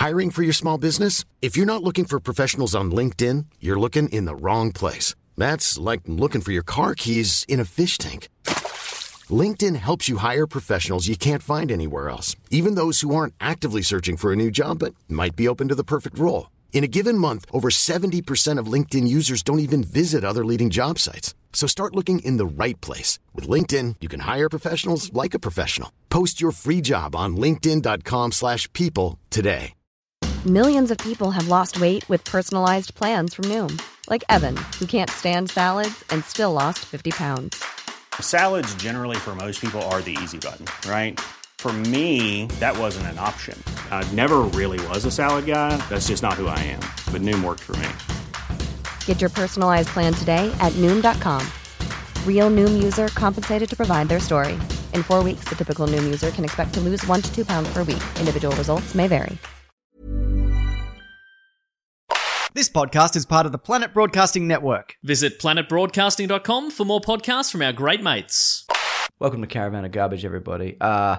Hiring for your small business? If you're not looking for professionals on LinkedIn, you're looking in the wrong place. That's like looking for your car keys in a fish tank. LinkedIn helps you hire professionals you can't find anywhere else, even those who aren't actively searching for a new job but might be open to the perfect role. In a given month, over 70% of LinkedIn users don't even visit other leading job sites. So start looking in the right place. With LinkedIn, you can hire professionals like a professional. Post your free job on linkedin.com/people today. Millions of people have lost weight with personalized plans from Noom. Like Evan, who can't stand salads and still lost 50 pounds. Salads generally for most people are the easy button, right? For me, that wasn't an option. I never really was a salad guy. That's just not who I am. But Noom worked for me. Get your personalized plan today at Noom.com. Real Noom user compensated to provide their story. In 4 weeks, the typical Noom user can expect to lose 1 to 2 pounds per week. Individual results may vary. This podcast is part of the Planet Broadcasting Network. Visit planetbroadcasting.com for more podcasts from our great mates. Welcome to Caravan of Garbage, everybody.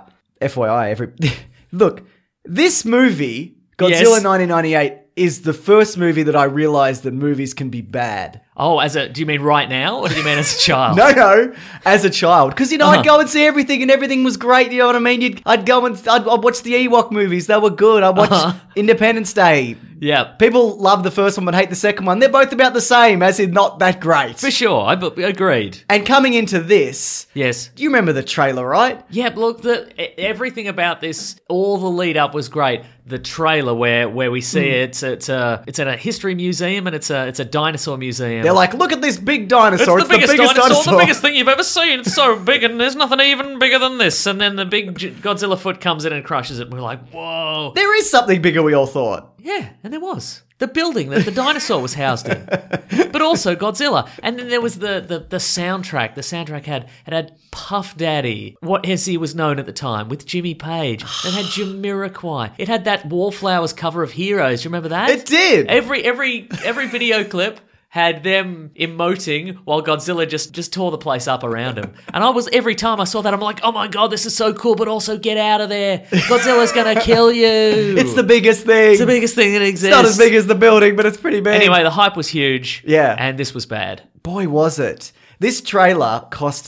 FYI, look, this movie, Godzilla 1998, is the first movie that I realized that movies can be bad. Oh, do you mean right now, or do you mean as a child? No, as a child. Because, I'd go and see everything, and everything was great, you know what I mean? I'd watch the Ewok movies, they were good. I'd watch Independence Day. Yeah. People love the first one but hate the second one. They're both about the same, as in not that great. For sure, I agreed. And coming into this... Yes. Do you remember the trailer, right? Yeah, look, everything about this, all the lead up was great. The trailer where we see it's at a history museum, and it's a dinosaur museum. They're like, look at this big dinosaur. It's the biggest dinosaur, the biggest thing you've ever seen. It's so big, and there's nothing even bigger than this. And then the big Godzilla foot comes in and crushes it, and we're like, whoa. There is something bigger, we all thought. Yeah, and there was. The building that the dinosaur was housed in. But also Godzilla. And then there was the soundtrack. The soundtrack had Puff Daddy, as he was known at the time, with Jimmy Page. It had Jamiroquai. It had that Wallflowers cover of Heroes. Do you remember that? It did. Every video clip had them emoting while Godzilla just tore the place up around him. And every time I saw that, I'm like, oh my God, this is so cool, but also get out of there. Godzilla's going to kill you. It's the biggest thing. It's the biggest thing that exists. It's not as big as the building, but it's pretty big. Anyway, the hype was huge. Yeah. And this was bad. Boy, was it. This trailer cost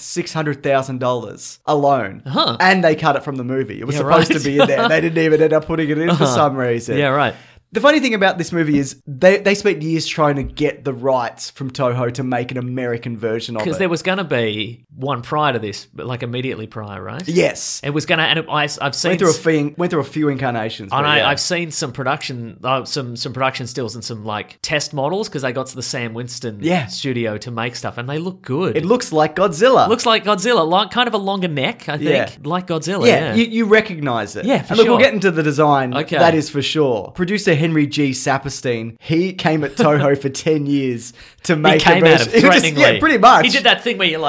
$600,000 alone. And they cut it from the movie. It was supposed to be in there. They didn't even end up putting it in for some reason. Yeah, right. The funny thing about this movie is they spent years trying to get the rights from Toho to make an American version of it. Because there was going to be one prior to this, but like immediately prior, right? Yes. It was going to, and I've seen... Went through a few incarnations. And I've seen some production, some production stills and some like test models, because they got to the Sam Winston studio to make stuff, and they look good. It looks like Godzilla. Looks like Godzilla, like kind of a longer neck, I think, like Godzilla. Yeah, you recognise it. Yeah, for and look, sure. We'll get into the design. Okay. That is for sure. Producer Henry G. Saperstein, he came at Toho for 10 years to make he came a at him threateningly. Yeah, pretty much. He did that thing where you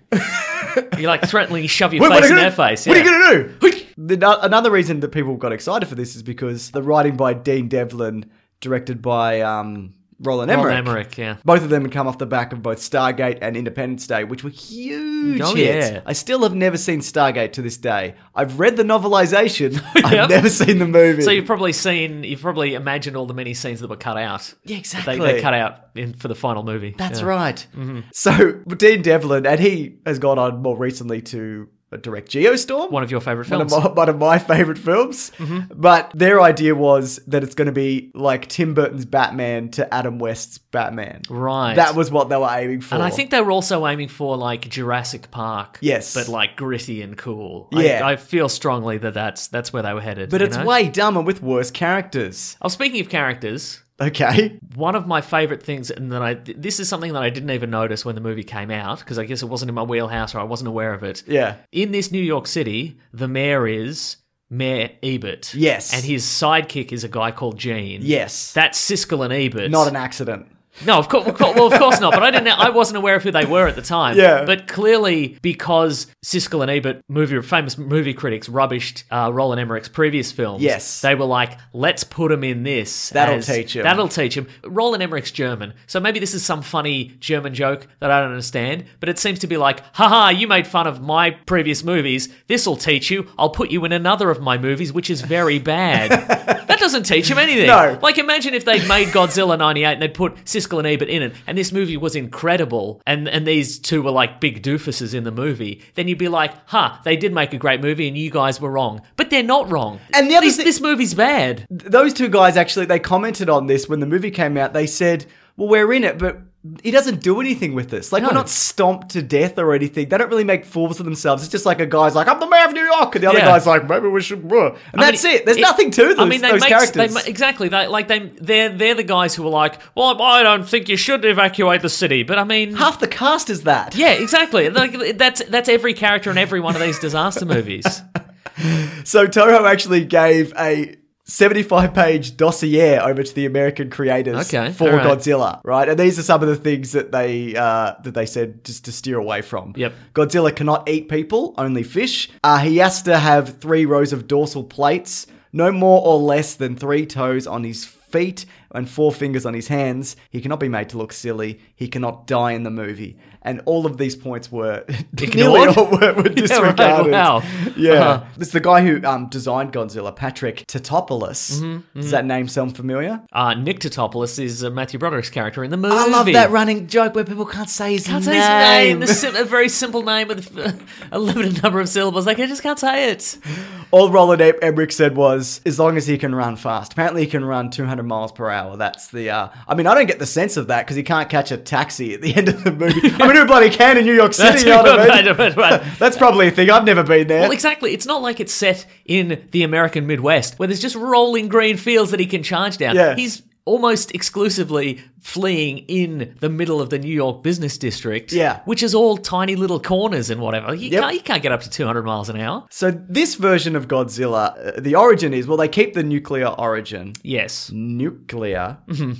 threateningly shove your face in their face. What are you going to do? Another reason that people got excited for this is because the writing by Dean Devlin, directed by Roland Emmerich. Yeah. Both of them had come off the back of both Stargate and Independence Day, which were huge hits. Yeah. I still have never seen Stargate to this day. I've read the novelization. I've never seen the movie. So you've probably imagined all the many scenes that were cut out. Yeah, exactly. They cut out for the final movie. That's right. Mm-hmm. So Dean Devlin, and he has gone on more recently to direct Geostorm. One of your favourite films. One of my favourite films. Mm-hmm. But their idea was that it's going to be like Tim Burton's Batman to Adam West's Batman. Right. That was what they were aiming for. And I think they were also aiming for like Jurassic Park. Yes. But like gritty and cool. Yeah. I feel strongly that that's where they were headed. But it's way dumber with worse characters. Oh, speaking of characters... Okay. One of my favourite things, and this is something that I didn't even notice when the movie came out, because I guess it wasn't in my wheelhouse or I wasn't aware of it. Yeah. In this New York City, the mayor is Mayor Ebert. Yes. And his sidekick is a guy called Gene. Yes. That's Siskel and Ebert. Not an accident. No, of course not. But I wasn't aware of who they were at the time. Yeah. But clearly, because Siskel and Ebert, famous movie critics, rubbished Roland Emmerich's previous films. Yes. They were like, let's put him in this. That'll teach him. That'll teach him. Roland Emmerich's German, so maybe this is some funny German joke that I don't understand. But it seems to be like, haha, you made fun of my previous movies. This'll teach you. I'll put you in another of my movies, which is very bad. That doesn't teach him anything. No. Like, imagine if they'd made Godzilla 98 and they'd put Siskel and Ebert in it, and this movie was incredible, and these two were like big doofuses in the movie, then you'd be like, they did make a great movie and you guys were wrong. But they're not wrong. And the other this movie's bad. Those two guys actually, they commented on this when the movie came out. They said, well, we're in it, but he doesn't do anything with us. Like, No. we're not stomped to death or anything. They don't really make fools of themselves. It's just like a guy's like, I'm the mayor of New York. And the other Yeah. guy's like, maybe we should. And that's it. There's nothing to those characters. Exactly. They're the guys who are like, well, I don't think you should evacuate the city. But I mean, Half the cast is that. yeah, exactly. Like, that's every character in every one of these disaster movies. So Toho actually gave a 75-page dossier over to the American creators for all right. Godzilla, right? And these are some of the things that they said just to steer away from. Yep. Godzilla cannot eat people, only fish. He has to have 3 rows of dorsal plates, no more or less than 3 toes on his feet and 4 fingers on his hands. He cannot be made to look silly. He cannot die in the movie. And all of these points were nearly all were disregarded. Wow. Yeah. This is the guy who designed Godzilla, Patrick Tatopoulos. Does that name sound familiar? Nick Tatopoulos is Matthew Broderick's character in the movie. I love that running joke where people can't say his Can't name. say his name. A very simple name with a limited number of syllables. Like, I just can't say it. All Roland Emmerich said was, as long as he can run fast. Apparently he can run 200 miles per hour. That's the... I mean, I don't get the sense of that because he can't catch a taxi at the end of the movie. I mean, who bloody can in New York City? You know what I mean? Right. That's probably a thing. I've never been there. Well, exactly. It's not like it's set in the American Midwest where there's just rolling green fields that he can charge down. Yeah. He's almost exclusively fleeing in the middle of the New York business district, Yeah. which is all tiny little corners and whatever. You Yep. can't get up to 200 miles an hour. So this version of Godzilla, the origin is, well, they keep the nuclear origin. Yes. Nuclear.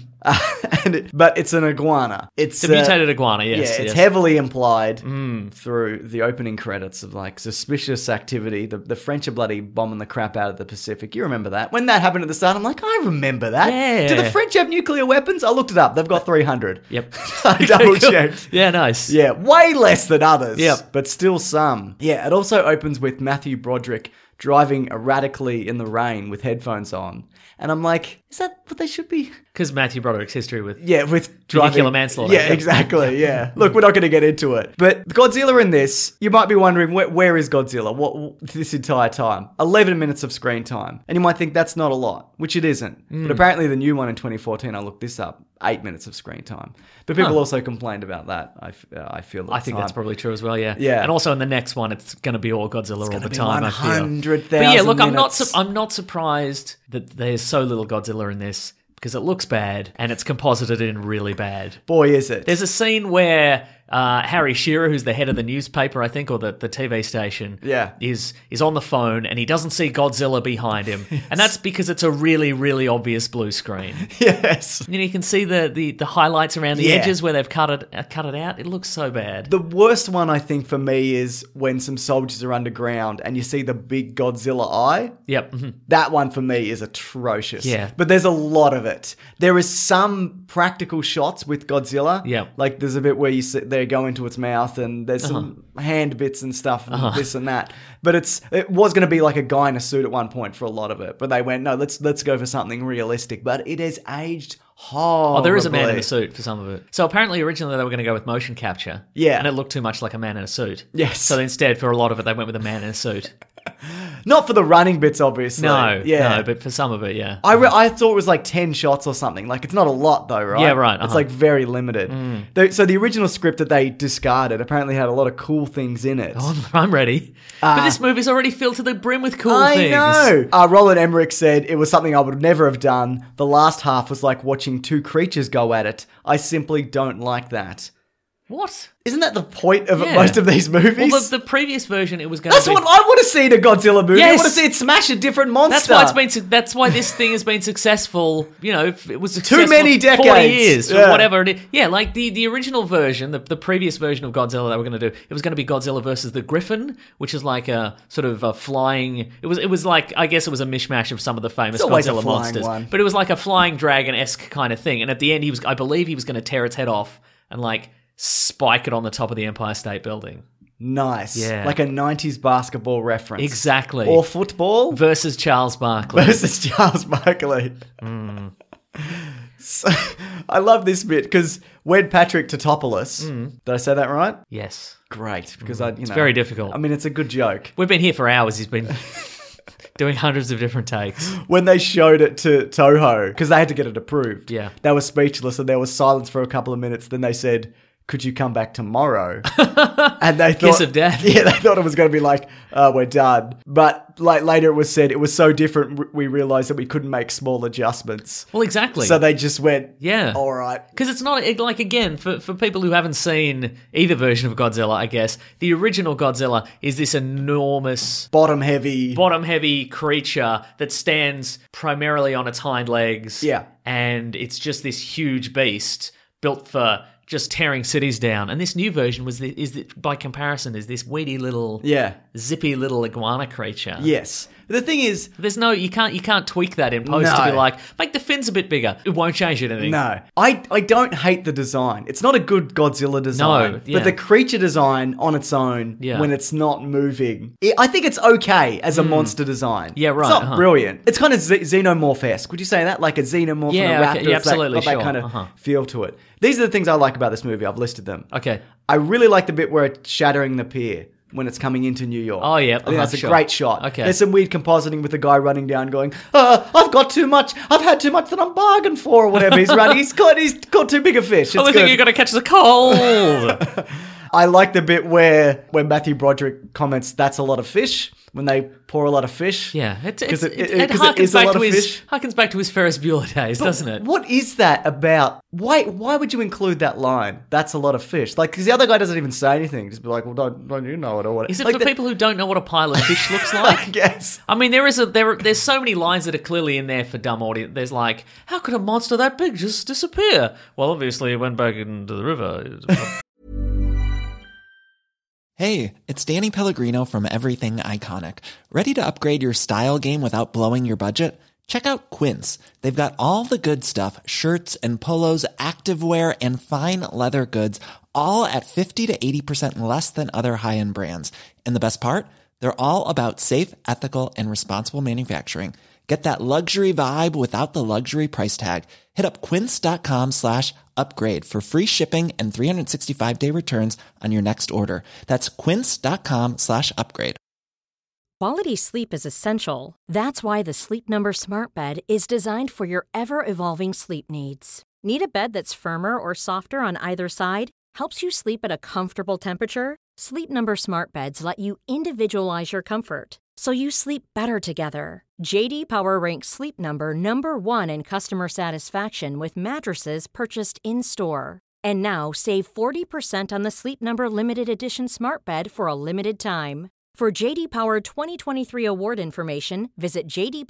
But it's an iguana. It's a mutated iguana, yes. Yeah, it's yes. heavily implied through the opening credits of like suspicious activity. The French are bloody bombing the crap out of the Pacific. You remember that? When that happened at the start, I'm like, I remember that. Yeah. Do the French have nuclear weapons? I looked it up. They've got 300. Yep. I double checked. Yeah, nice. Yeah, way less than others. Yep. But still some. Yeah, it also opens with Matthew Broderick driving erratically in the rain with headphones on. And I'm like, is that what they should be? Because Matthew Broderick's history with... Yeah, with driving. Vehicular manslaughter. Yeah, exactly, yeah. Look, we're not going to get into it. But Godzilla in this, you might be wondering, where is Godzilla? What this entire time? 11 minutes of screen time. And you might think that's not a lot, which it isn't. But apparently the new one in 2014, I looked this up, 8 minutes of screen time. But people also complained about that, I feel. I think that's probably true as well, yeah. Yeah. And also in the next one, it's going to be all Godzilla all the time, I feel. 100,000 But yeah, look, I'm minutes. not surprised that there's so little Godzilla in this because it looks bad and it's composited in really bad. Boy, is it. There's a scene where Harry Shearer, who's the head of the newspaper, I think, or the TV station, Yeah. is on the phone and he doesn't see Godzilla behind him. And that's because it's a really, really obvious blue screen. Yes. You can see the highlights around the Yeah. edges where they've cut it out. It looks so bad. The worst one, I think, for me is when some soldiers are underground and you see the big Godzilla eye. Yep. mhm. That one for me is atrocious. Yeah. But there's a lot of it. There is some practical shots with Godzilla. Yeah. Like there's a bit where you sit there, go into its mouth and there's some hand bits and stuff and this and that. But it was going to be like a guy in a suit at one point for a lot of it. But they went, no, let's go for something realistic. But it has aged horribly. Oh, there is a man in a suit for some of it. So apparently originally they were going to go with motion capture. Yeah. And it looked too much like a man in a suit. Yes. So instead, for a lot of it, they went with a man in a suit. Not for the running bits, obviously. No, but for some of it, yeah. I thought it was like 10 shots or something. Like, it's not a lot, though, right? Yeah, right, It's like very limited. So the original script that they discarded apparently had a lot of cool things in it. Oh, I'm ready. But this movie's already filled to the brim with cool things. I know. Roland Emmerich said it was something I would never have done. The last half was like watching two creatures go at it. I simply don't like that. What? Isn't that the point of Yeah. most of these movies? Well, the previous version, it was going That's to be... what I would have seen a Godzilla movie. I Yes. want to see it smash a different monster. That's why this thing has been successful. You know, it was successful many 40 decades. years, Yeah. or whatever it is. Yeah, like the original version, the previous version of Godzilla that we're going to do, it was going to be Godzilla versus the Griffin, which is like a sort of a flying. It was like, I guess it was a mishmash of some of the famous It's always a Godzilla flying monsters, one. but it was like a flying dragon-esque kind of thing. And at the end, I believe he was going to tear its head off and like spike it on the top of the Empire State Building. Nice. Yeah. Like a 90s basketball reference. Exactly. Or football Versus Charles Barkley. versus Charles Barkley. So, I love this bit because when Patrick Tatopoulos, did I say that right? Yes. Great, because it's very difficult. I mean, it's a good joke. We've been here for hours. He's been doing hundreds of different takes. When they showed it to Toho, because they had to get it approved, Yeah. they were speechless and there was silence for a couple of minutes. Then they said, "Could you come back tomorrow?" And they thought, Kiss of death. Yeah, they thought it was going to be like, "We're done." But like later, it was said it was so different. We realized that we couldn't make small adjustments. Well, exactly. So they just went, Yeah. all right." Because it's not, like, again, for people who haven't seen either version of Godzilla, I guess, the original Godzilla is this enormous, Bottom heavy creature that stands primarily on its hind legs. Yeah. And it's just this huge beast built for just tearing cities down. And this new version by comparison, is this weedy little, Yeah. zippy little iguana creature. Yes. The thing is, There's no, you can't tweak that in post to No. be like, make the fins a bit bigger. It won't change anything. no, I don't hate the design. It's not a good Godzilla design. No, yeah. But the creature design on its own, Yeah. when it's not moving, I think it's okay as a monster design. Yeah, right, It's not uh-huh. brilliant. It's kind of xenomorph-esque. Would you say that? Like a xenomorph Yeah, and a raptor? okay, yeah, It's that- absolutely, got that sure, kind of uh-huh. feel to it. These are the things I like about this movie. I've listed them. Okay. I really like the bit where it's shattering the pier when it's coming into New York. Oh, yeah, I think that's a sure. great shot. Okay. There's some weird compositing with the guy running down going, I've got too much. I've had too much that I'm bargained for, or whatever. He's running. He's caught too big a fish. It's I good. think you're going to catch the cold. I like the bit where Matthew Broderick comments, "That's a lot of fish," when they pour a lot of fish. Yeah, it 'Cause it harkens is a back lot to of his fish. harkens back to his Ferris Bueller days, doesn't it? What is that about? Why would you include that line? That's a lot of fish. Like, because the other guy doesn't even say anything. Just be like, well, don't you know it or what? Is it like for people who don't know what a pile of fish looks like? I guess. I mean, there's so many lines that are clearly in there for dumb audience. There's like, how could a monster that big just disappear? Well, obviously, it went back into the river. Hey, it's Danny Pellegrino from Everything Iconic. Ready to upgrade your style game without blowing your budget? Check out Quince. They've got all the good stuff, shirts and polos, activewear, and fine leather goods, all at 50 to 80% less than other high-end brands. And the best part? They're all about safe, ethical, and responsible manufacturing. Get that luxury vibe without the luxury price tag. Hit up quince.com/upgrade for free shipping and 365-day returns on your next order. That's quince.com/upgrade. Quality sleep is essential. That's why the Sleep Number Smart Bed is designed for your ever-evolving sleep needs. Need a bed that's firmer or softer on either side? Helps you sleep at a comfortable temperature? Sleep Number Smart Beds let you individualize your comfort, so you sleep better together. J.D. Power ranks Sleep Number number 1 in customer satisfaction with mattresses purchased in-store. And now save 40% on the Sleep Number Limited Edition Smart Bed for a limited time. For J.D. Power 2023 award information, visit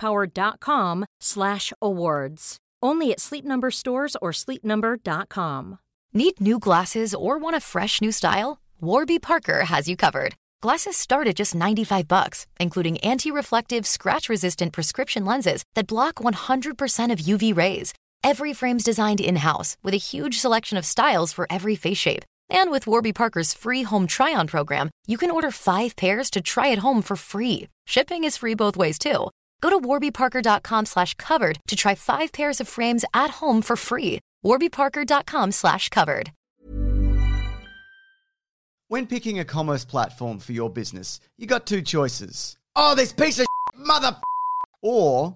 jdpower.com/awards. Only at Sleep Number stores or sleepnumber.com. Need new glasses or want a fresh new style? Warby Parker has you covered. Glasses start at just $95, including anti-reflective, scratch-resistant prescription lenses that block 100% of UV rays. Every frame's designed in-house with a huge selection of styles for every face shape. And with Warby Parker's free home try-on program, you can order 5 pairs to try at home for free. Shipping is free both ways, too. Go to warbyparker.com/covered to try 5 pairs of frames at home for free. warbyparker.com/covered. When picking a commerce platform for your business, you got two choices. Oh, this piece of mother... Or...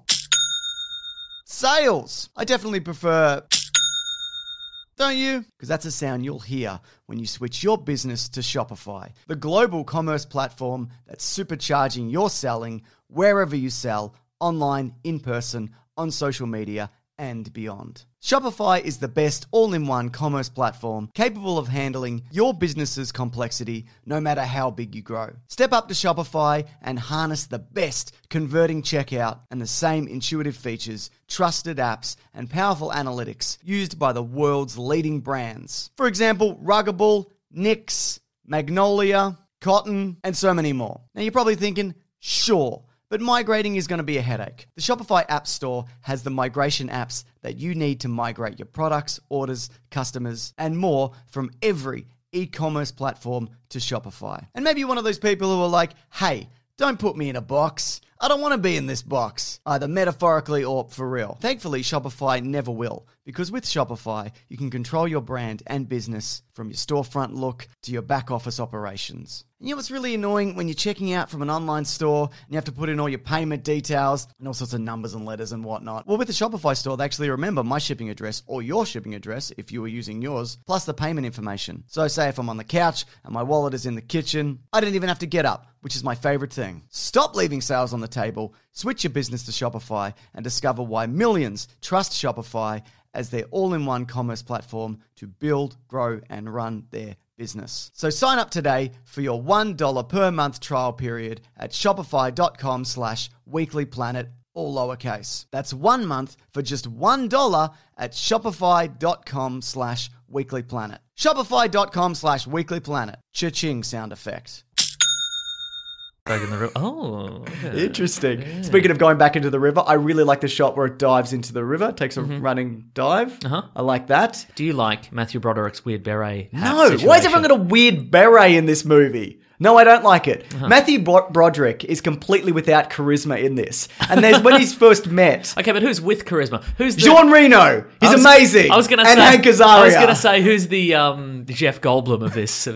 sales. I definitely prefer... Don't you? Because that's a sound you'll hear when you switch your business to Shopify, the global commerce platform that's supercharging your selling wherever you sell, online, in person, on social media, and beyond. Shopify is the best all-in-one commerce platform capable of handling your business's complexity no matter how big you grow. Step up to Shopify and harness the best converting checkout and the same intuitive features, trusted apps, and powerful analytics used by the world's leading brands. For example, Ruggable, NYX, Magnolia, Cotton, and so many more. Now you're probably thinking, sure, but migrating is going to be a headache. The Shopify App Store has the migration apps that you need to migrate your products, orders, customers, and more from every e-commerce platform to Shopify. And maybe you're one of those people who are like, hey, don't put me in a box. I don't want to be in this box, either metaphorically or for real. Thankfully, Shopify never will, because with Shopify, you can control your brand and business from your storefront look to your back office operations. You know what's really annoying when you're checking out from an online store and you have to put in all your payment details and all sorts of numbers and letters and whatnot? Well, with the Shopify store, they actually remember my shipping address or your shipping address if you were using yours, plus the payment information. So say if I'm on the couch and my wallet is in the kitchen, I don't even have to get up, which is my favorite thing. Stop leaving sales on the table, switch your business to Shopify, and discover why millions trust Shopify as their all-in-one commerce platform to build, grow, and run their business. So sign up today for your $1 per month trial period at shopify.com/weeklyplanet, all lowercase. That's 1 month for just $1 at shopify.com/weeklyplanet. Shopify.com/weeklyplanet. Cha-ching sound effect. Back in the river. Oh, okay. Interesting. Yeah. Speaking of going back into the river, I really like the shot where it dives into the river, takes a running dive. I like that. Do you like Matthew Broderick's weird beret? No. Why is everyone got a weird beret in this movie? No, I don't like it. Matthew Broderick is completely without charisma in this. And there's when he's first met. Okay, but who's with charisma? Who's the... Jean Reno. He's amazing. I was going to say. And Hank Azaria. I was going to say who's the Jeff Goldblum of this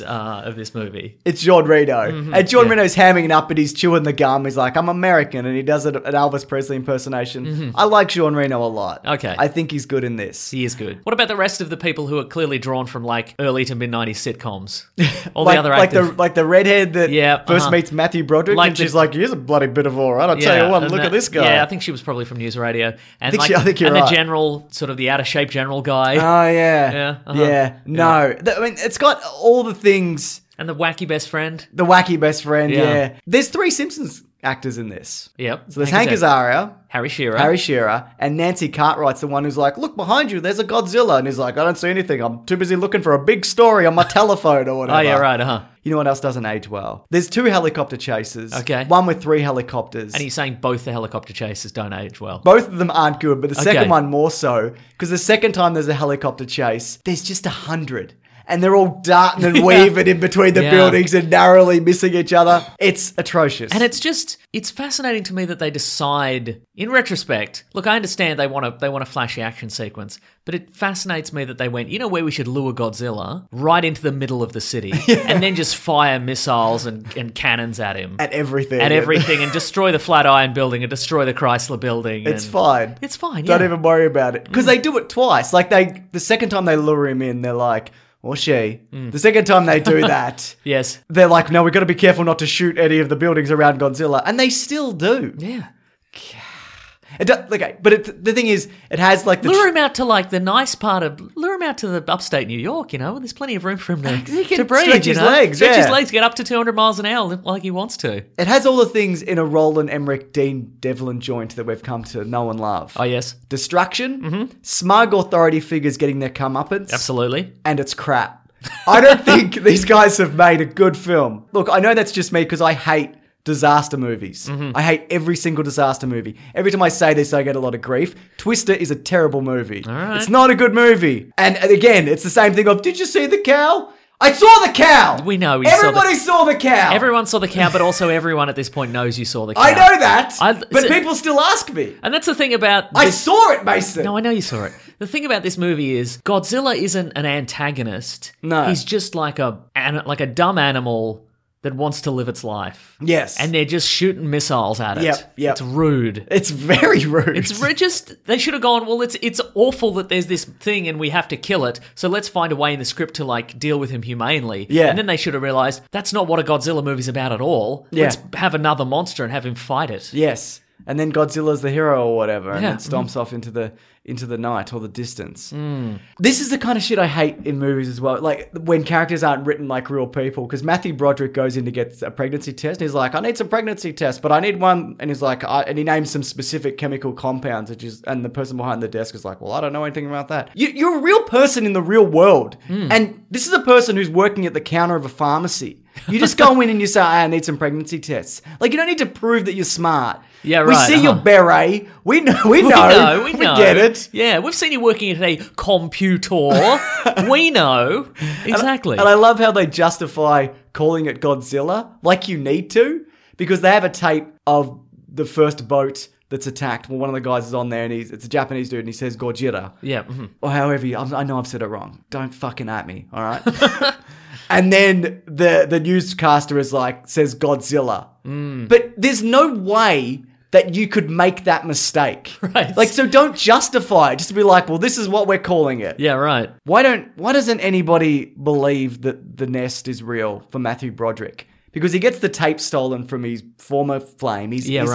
movie. It's Jean Reno. And Jean Reno's hamming it up, but he's chewing the gum. He's like, I'm American, and he does an Elvis Presley impersonation. I like Jean Reno a lot. Okay, I think he's good in this. He is good. What about the rest of the people who are clearly drawn from like early to mid '90s sitcoms? All the other actors, like the redhead that first meets Matthew Broderick, and she's like, he's a bloody bit of all right. I'll tell you what, look at this guy. Yeah, I think she was probably from News Radio. And I think you're right. The general, sort of the out of shape general guy. Oh, yeah. Yeah. No. I mean, it's got all the things. And the wacky best friend. The wacky best friend, yeah. There's 3 Simpsons actors in this. Yep. So there's Hank Azaria, Harry Shearer, and Nancy Cartwright's the one who's like, look behind you, there's a Godzilla. And he's like, I don't see anything. I'm too busy looking for a big story on my telephone or whatever. Oh, yeah, right, You know what else doesn't age well? There's 2 helicopter chases. Okay. One with 3 helicopters. And he's saying both the helicopter chases don't age well. Both of them aren't good, but the second one more so. Because the second time there's a helicopter chase, there's just 100. And they're all darting and weaving in between the buildings and narrowly missing each other. It's atrocious. And it's fascinating to me that they decide, in retrospect, look, I understand they want a flashy action sequence, but it fascinates me that they went, you know where we should lure Godzilla? Right into the middle of the city. And then just fire missiles and cannons at him. At everything. And destroy the Flatiron building and destroy the Chrysler building. It's fine. It's fine, Don't even worry about it. Because they do it twice. Like the second time they lure him in, they're like, or she. The second time they do that, yes, they're like, no, we've got to be careful not to shoot any of the buildings around Godzilla. And they still do. Yeah. Okay, but the thing is, it has like the... Lure him out to like the nice part of... Lure him out to the upstate New York, you know, there's plenty of room for him to breathe, stretch his legs, Stretch his legs, get up to 200 miles an hour like he wants to. It has all the things in a Roland Emmerich, Dean Devlin joint that we've come to know and love. Oh, yes. Destruction, smug authority figures getting their comeuppance. Absolutely. And it's crap. I don't think these guys have made a good film. Look, I know that's just me because I hate disaster movies. I hate every single disaster movie. Every time I say this, I get a lot of grief. Twister is a terrible movie. All right. It's not a good movie. And again, it's the same thing of, did you see the cow? I saw the cow! We know. Everybody saw the cow! Everyone saw the cow, but also everyone at this point knows you saw the cow. I know that, but people still ask me. And that's the thing about... I saw it, Mason! No, I know you saw it. The thing about this movie is Godzilla isn't an antagonist. No. He's just like a dumb animal that wants to live its life. Yes. And they're just shooting missiles at it. Yep. It's rude. It's very rude. It's just, they should have gone, well, it's awful that there's this thing and we have to kill it, so let's find a way in the script to, like, deal with him humanely. Yeah. And then they should have realised, that's not what a Godzilla movie's about at all. Yeah. Let's have another monster and have him fight it. Yes. And then Godzilla's the hero or whatever, and then stomps off into the night or the distance. This is the kind of shit I hate in movies as well. Like when characters aren't written like real people. Because Matthew Broderick goes in to get a pregnancy test. And he's like, I need some pregnancy tests, but I need one. And he's like, and he names some specific chemical compounds. And the person behind the desk is like, well, I don't know anything about that. You're a real person in the real world, and this is a person who's working at the counter of a pharmacy. You just go in and you say, I need some pregnancy tests. Like, you don't need to prove that you're smart. Yeah, right. We see your beret. We know. We get it. Yeah, we've seen you working at a computer. We know. Exactly. And I love how they justify calling it Godzilla, like you need to, because they have a tape of the first boat that's attacked. Well, one of the guys is on there, and it's a Japanese dude, and he says Gojira. Yeah. Or however, I know I've said it wrong. Don't fucking at me, all right? And then the newscaster says Godzilla. But there's no way that you could make that mistake. Right. Like, so don't justify it. Just be like, well, this is what we're calling it. Yeah, right. Why doesn't anybody believe that the nest is real for Matthew Broderick? Because he gets the tape stolen from his former flame.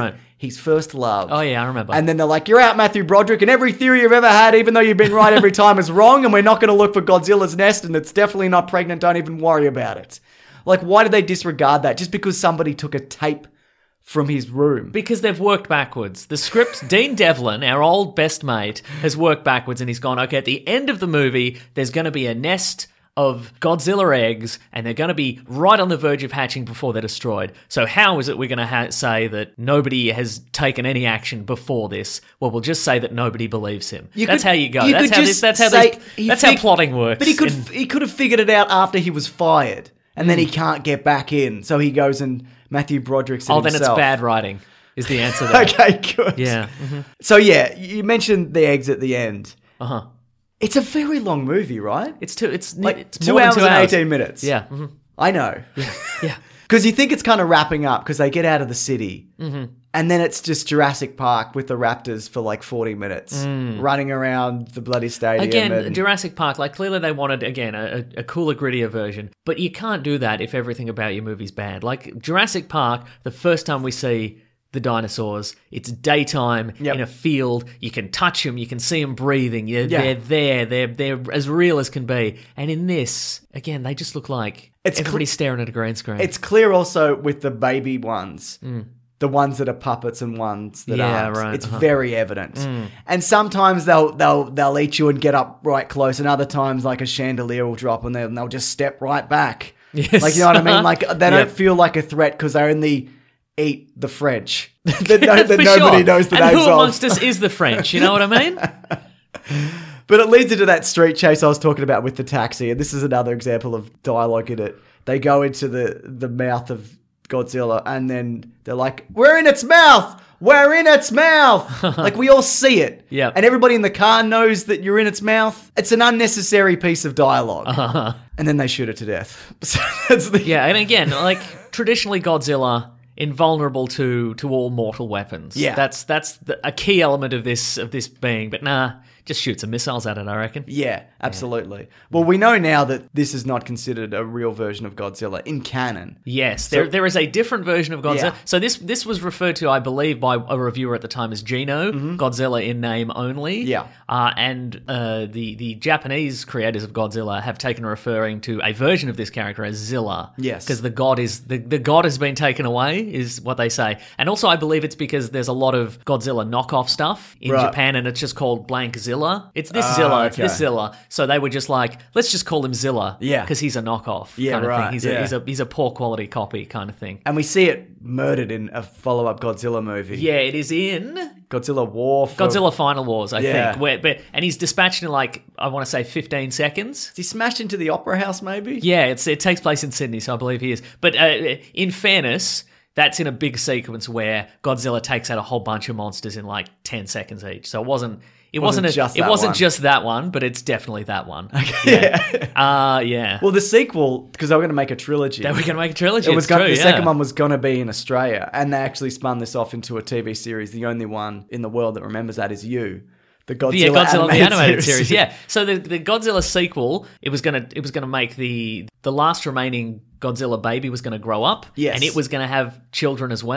His first love. Oh, yeah, I remember. And then they're like, you're out, Matthew Broderick, and every theory you've ever had, even though you've been right every time, is wrong, and we're not going to look for Godzilla's nest, and it's definitely not pregnant. Don't even worry about it. Like, why did they disregard that? Just because somebody took a tape from his room? Because they've worked backwards. The script, Dean Devlin, our old best mate, has worked backwards, and he's gone, okay, at the end of the movie, there's going to be a nest of Godzilla eggs, and they're going to be right on the verge of hatching before they're destroyed. So how is it we're going to say that nobody has taken any action before this? Well, we'll just say that nobody believes him. That's how you go. That's how plotting works. But he could have figured it out after he was fired, and then he can't get back in. So he goes and Matthew Broderick's himself. Then it's bad writing is the answer there. Okay, good. Yeah. So yeah, you mentioned the eggs at the end. Uh-huh. It's a very long movie, right? It's 2 2 hours and 18 minutes. Yeah. I know. Yeah. Because you think it's kind of wrapping up because they get out of the city. And then it's just Jurassic Park with the raptors for like 40 minutes running around the bloody stadium. Again, Jurassic Park, like clearly they wanted, again, a cooler, grittier version. But you can't do that if everything about your movie's bad. Like Jurassic Park, the first time we see the dinosaurs, it's daytime in a field. You can touch them, you can see them breathing. They're there. They're as real as can be. And in this, again, they just look like everybody's staring at a green screen. It's clear also with the baby ones, the ones that are puppets and ones that aren't. Right. It's very evident. And sometimes they'll eat you and get up right close, and other times like a chandelier will drop and they'll just step right back. Yes. Like, you know what I mean? Like they don't feel like a threat because they only eat the French that nobody knows the names of. And who amongst us is the French? You know what I mean? But it leads into that street chase I was talking about with the taxi, and this is another example of dialogue in it. They go into the mouth of Godzilla, and then they're like, "We're in its mouth! We're in its mouth!" Like, we all see it. Yep. And everybody in the car knows that you're in its mouth. It's an unnecessary piece of dialogue. And then they shoot it to death. So that's and again, like, traditionally Godzilla, invulnerable to all mortal weapons. Yeah. That's a key element of this being, but nah, just shoot some missiles at it, I reckon. Yeah, absolutely. Yeah. Well, we know now that this is not considered a real version of Godzilla in canon. Yes, there is a different version of Godzilla. Yeah. So this was referred to, I believe, by a reviewer at the time as Gino, Godzilla in name only. Yeah. And the Japanese creators of Godzilla have taken referring to a version of this character as Zilla. Yes. Because the god has been taken away, is what they say. And also I believe it's because there's a lot of Godzilla knockoff stuff in Japan, and it's just called blank Zilla. It's this Zilla, it's this Zilla. So they were just like, let's just call him Zilla. Yeah. Because he's a knockoff kind of thing. He's a poor quality copy kind of thing. And we see it murdered in a follow-up Godzilla movie. Yeah, it is in Godzilla War. Godzilla Final Wars, I think. And he's dispatched in like, I want to say 15 seconds. Is he smashed into the Opera House maybe? Yeah, it takes place in Sydney, so I believe he is. But in fairness, that's in a big sequence where Godzilla takes out a whole bunch of monsters in like 10 seconds each. So it wasn't just that one, but it's definitely that one. Okay. Yeah. Well, the sequel, because they were going to make a trilogy. The second one was going to be in Australia, and they actually spun this off into a TV series. The only one in the world that remembers that is you. The Godzilla animated series. Yeah. So the Godzilla sequel, it was gonna make the last remaining Godzilla baby was going to grow up. Yes. And it was going to have children as well.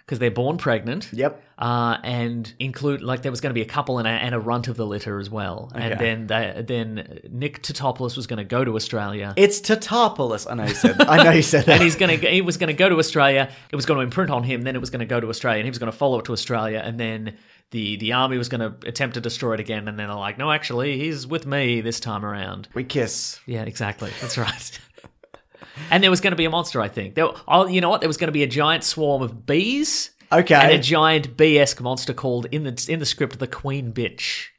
because they're born pregnant. Yep. And include like there was going to be a couple and a runt of the litter as well. Okay. And then Nick Totopoulos was going to go to Australia. It's Tatopoulos. I know you said that. And he was going to go to Australia. It was going to imprint on him. Then it was going to go to Australia, and he was going to follow it to Australia. And then the army was going to attempt to destroy it again. And then they're like, no, actually, he's with me this time around. We kiss. Yeah, exactly. That's right. And there was going to be a monster, I think. You know what? There was going to be a giant swarm of bees. Okay. And a giant bee-esque monster called in the script the Queen Bitch.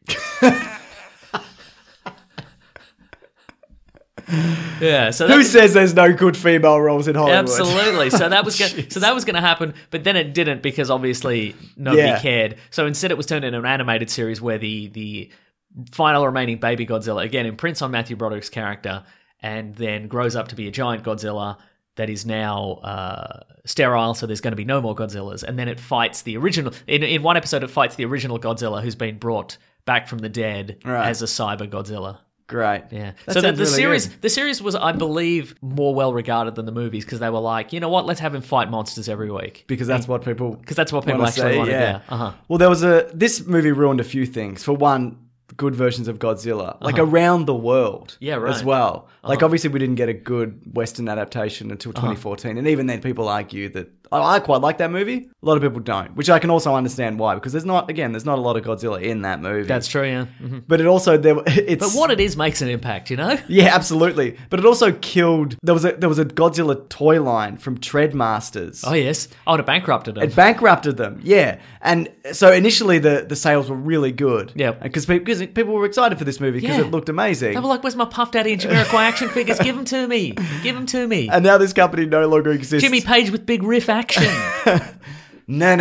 Yeah. So who says there's no good female roles in Hollywood? Absolutely. So that was going to happen, but then it didn't because obviously nobody cared. So instead, it was turned into an animated series where the final remaining baby Godzilla again imprints on Matthew Broderick's character and then grows up to be a giant Godzilla that is now sterile, so there's going to be no more Godzillas. And then it fights the original... In one episode, it fights the original Godzilla who's been brought back from the dead as a cyber Godzilla. Great. Yeah. That so sounds really good. the series was, I believe, more well regarded than the movies because they were like, you know what, let's have him fight monsters every week. Because that's what people actually want to do. Uh-huh. Well, this movie ruined a few things. For one, good versions of Godzilla, like around the world as well. Like, obviously, we didn't get a good Western adaptation until 2014. And even then, people argue that I quite like that movie. A lot of people don't, which I can also understand why, because there's not a lot of Godzilla in that movie. That's true, yeah. Mm-hmm. But it also, but what it is makes an impact, you know? Yeah, absolutely. But it also killed, there was a Godzilla toy line from Treadmasters. Oh, yes. Oh, and it bankrupted them. It bankrupted them, yeah. And so initially the sales were really good. Yeah. Because people were excited for this movie because it looked amazing. They were like, where's my Puff Daddy and Jamiroquai action figures? Give them to me. Give them to me. And now this company no longer exists. Jimmy Page with big riff action. No.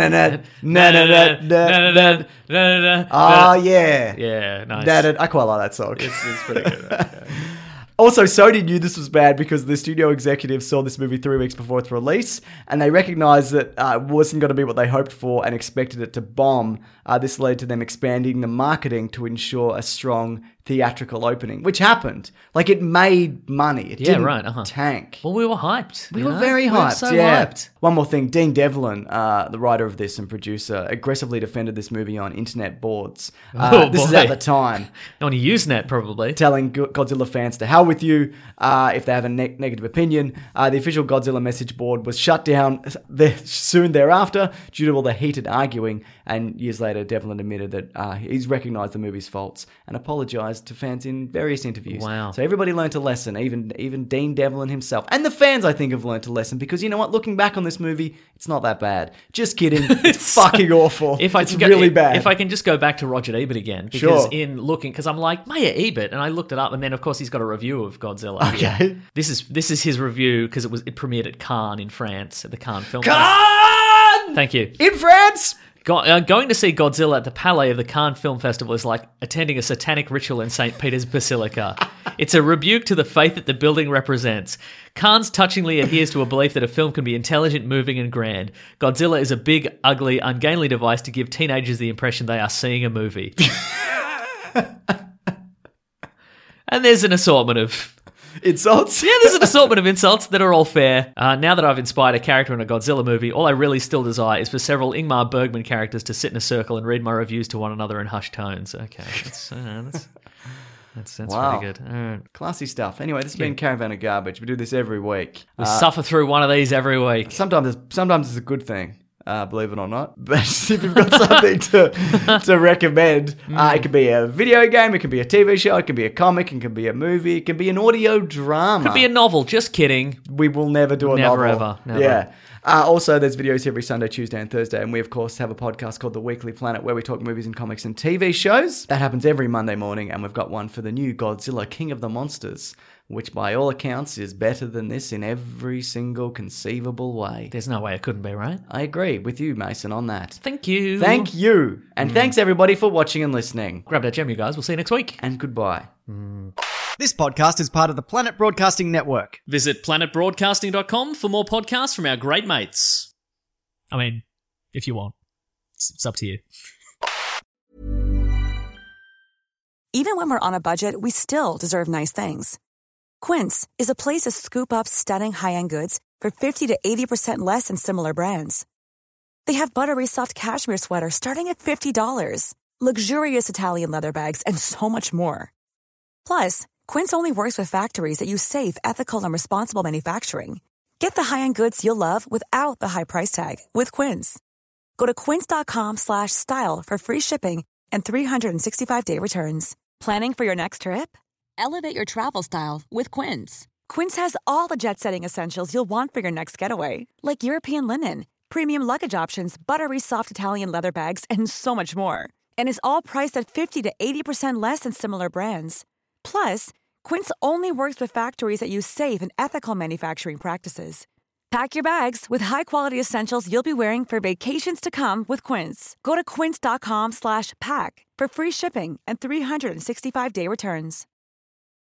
Oh, yeah. Yeah, nice. I quite like that song. It's pretty good. Okay. Also, Sony knew this was bad because the studio executives saw this movie 3 weeks before its release, and they recognized that it wasn't going to be what they hoped for and expected it to bomb. This led to them expanding the marketing to ensure a strong theatrical opening, which happened. Like, it made money. It didn't tank. Well, we were hyped. We were very hyped. We were so hyped. One more thing. Dean Devlin, the writer of this and producer, aggressively defended this movie on internet boards. This is at the time. On Usenet, probably. Telling Godzilla fans to hell with you if they have a negative opinion. The official Godzilla message board was shut down soon thereafter due to all the heated arguing, and years later Devlin admitted that he's recognised the movie's faults and apologised to fans in various interviews. Wow. So everybody learnt a lesson, even Dean Devlin himself. And the fans, I think, have learnt a lesson because, you know what, looking back on this movie, it's not that bad. Just kidding. It's fucking awful. It's really bad. If I can just go back to Roger Ebert again, because because I'm like, Meyer Ebert, and I looked it up, and then of course he's got a review of Godzilla. Okay. This is his review because it premiered at Cannes in France, at the Cannes Film Cannes! Thank you. In France? Going to see Godzilla at the Palais of the Cannes Film Festival is like attending a satanic ritual in St. Peter's Basilica. It's a rebuke to the faith that the building represents. Cannes touchingly adheres to a belief that a film can be intelligent, moving, and grand. Godzilla is a big, ugly, ungainly device to give teenagers the impression they are seeing a movie. And there's an assortment of... insults? Yeah, there's an assortment of insults that are all fair. Now that I've inspired a character in a Godzilla movie, all I really still desire is for several Ingmar Bergman characters to sit in a circle and read my reviews to one another in hushed tones. Okay, that's wow. pretty good. All right. Classy stuff. Anyway, this has been Caravan of Garbage. We do this every week. We suffer through one of these every week. Sometimes it's a good thing. Believe it or not. But if you've got something to recommend, it could be a video game, it could be a TV show, it could be a comic, it could be a movie, it could be an audio drama. Could be a novel, just kidding. We will never do a novel. Never. Yeah. Also, there's videos every Sunday, Tuesday, and Thursday, and we, of course, have a podcast called The Weekly Planet where we talk movies and comics and TV shows. That happens every Monday morning, and we've got one for the new Godzilla King of the Monsters, which by all accounts is better than this in every single conceivable way. There's no way it couldn't be, right? I agree with you, Mason, on that. Thank you. Thank you. And thanks, everybody, for watching and listening. Grab that gem, you guys. We'll see you next week. And goodbye. This podcast is part of the Planet Broadcasting Network. Visit planetbroadcasting.com for more podcasts from our great mates. I mean, if you want. It's up to you. Even when we're on a budget, we still deserve nice things. Quince is a place to scoop up stunning high-end goods for 50 to 80% less than similar brands. They have buttery soft cashmere sweaters starting at $50, luxurious Italian leather bags, and so much more. Plus, Quince only works with factories that use safe, ethical, and responsible manufacturing. Get the high-end goods you'll love without the high price tag with Quince. Go to quince.com/style for free shipping and 365-day returns. Planning for your next trip? Elevate your travel style with Quince. Quince has all the jet-setting essentials you'll want for your next getaway, like European linen, premium luggage options, buttery soft Italian leather bags, and so much more. And is all priced at 50 to 80% less than similar brands. Plus, Quince only works with factories that use safe and ethical manufacturing practices. Pack your bags with high-quality essentials you'll be wearing for vacations to come with Quince. Go to quince.com/pack for free shipping and 365-day returns.